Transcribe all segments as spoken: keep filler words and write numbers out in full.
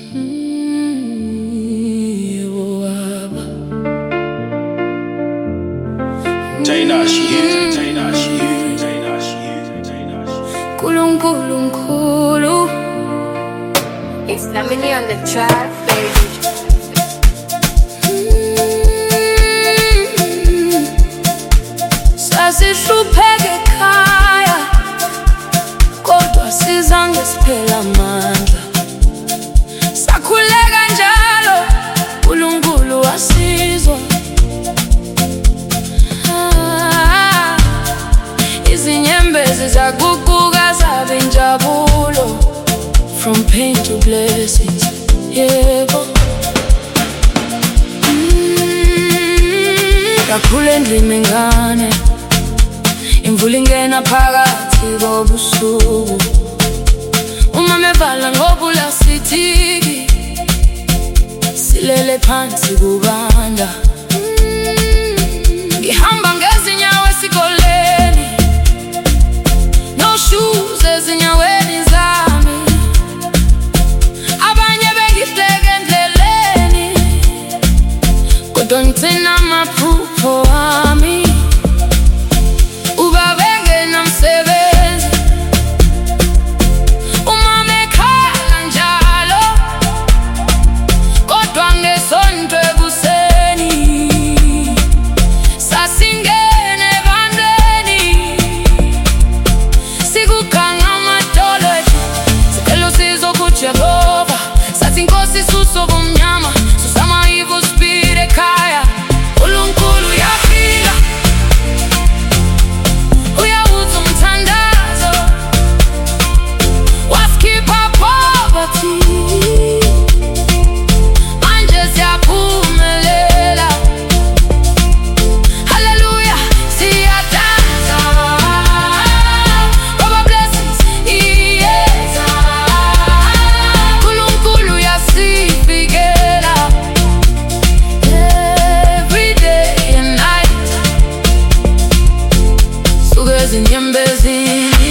Kulum kulum kulu. It's Lamini on the track, baby. Sasihlupheke ekhaya, kodwa sizange siphele amandla. Sakhuleka njalo, uNkulunkulu wasizwa. Ah, izinyembezi zaguquka zaba injabulo. From pain to blessings, yebo. Kakhulu endlini ngane, imvula ingena phakathi kobusuku. Umama evala ngopulasitiki, silele phansi kubanda. Ngihamba ngezinyawo esikoleni, no shoes ezinyaweni zami. Abanye bengihleka endleleni, kodwa ngithina amaphupho ami. Ubaba engenamsebenzi, umama ekhala njalo, kodwa ngesonto ekuseni sasingena ebandeni. Sikukhanga amadolobha, sicela usizo kuJehova. Sathi Nkosi susa ubumnyama, susa ama-evil spirit ekhaya. uNkulunkulu uyafika, uyawuza umthandazo, wasikhipha poverty. Manje siyaphumelela, hallelujah, siyadansa. Baba blessings iyeza, uNkulunkulu uyasivikela. Every day and night, suke ezinyembezini,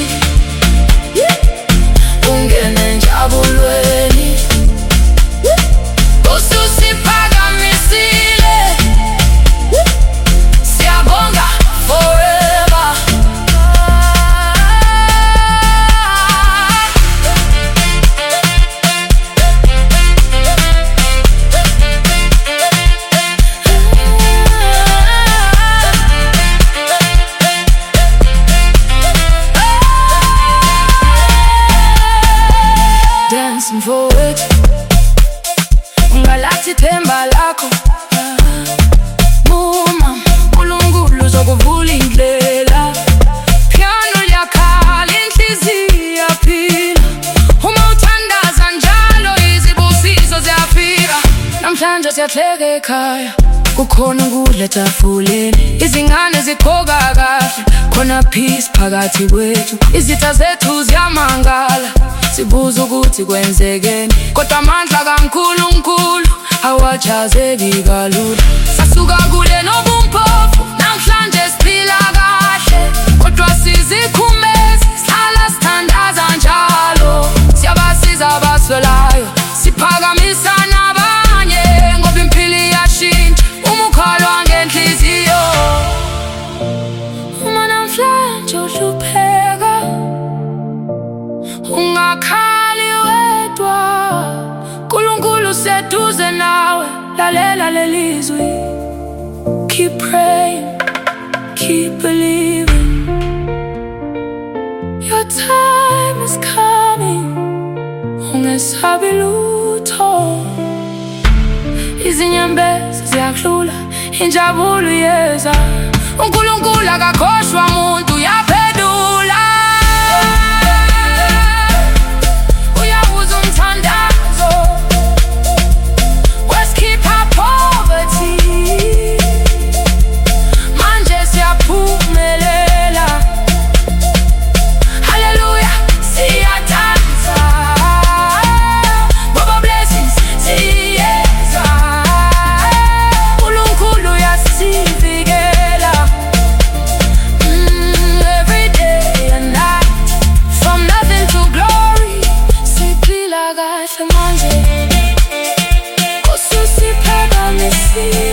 ungene enjabulweni. Ususiphakamisile, siyabonga forever. Dancing for it, ungalathi themba lakho. Muma, uNkulunkulu uzokuvula indlela. Piano liyakhala, inhliziyo iyaphila. Uma uthandaza njalo, izibusiso ziyafika. Namhlanje siyahleka ekhaya, kukhona ukudla etafuleni. Izingane zigqoka kahle, khona peace phakathi kwethu. Izitha zethu ziyamangala, sibuza ukuthi kwenzekeni. Kodwa amandla kaNkulunkulu awajazeki kalula. Sasuka kule nobumphofu, namhlanje siphila kahle. Kodwa sizikhumezi, sihlala sithandaza njalo. Siyabasiza abaswelayo, siphakamisa nabanye. Ngoba impilo iyashintsha, uma ukholwa ngenhliziyo. Uma namhlanje uhlupheka, ungakhali wedwa, uNkulunkulu useduze nawe. Lalela lelizwi, keep praying, keep believing. Your time is coming, ungesabi lutho. Izinyembezi ziyadlula, injabulo iyeza. uNkulunkulu akakhohlwa muntu, uyaphendula. Uyawuza umthandazo, wasikhipha poverty. Manje siyaphumelela, hallelujah, siyadansa. Baba blessings ziyeza, uNkulunkulu uyasivikela. Every day and night, from nothing to glory, siphila kahle manje. see